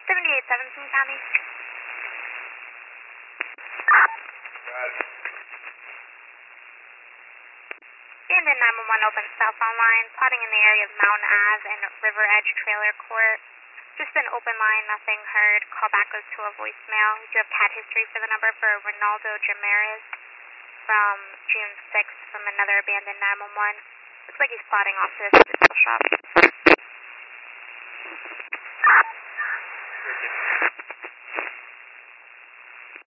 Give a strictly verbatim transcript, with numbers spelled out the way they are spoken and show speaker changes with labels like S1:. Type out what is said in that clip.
S1: seventy-eight seventeen County. Abandoned nine one one open cell phone line, plotting in the area of Mountain Ave and River Edge Trailer Court. Just an open line, nothing heard. Callback goes to a voicemail. We do have cat history for the number for Ronaldo Jamarez from June sixth from another abandoned nine one one. Looks like he's plotting off to the physical shop.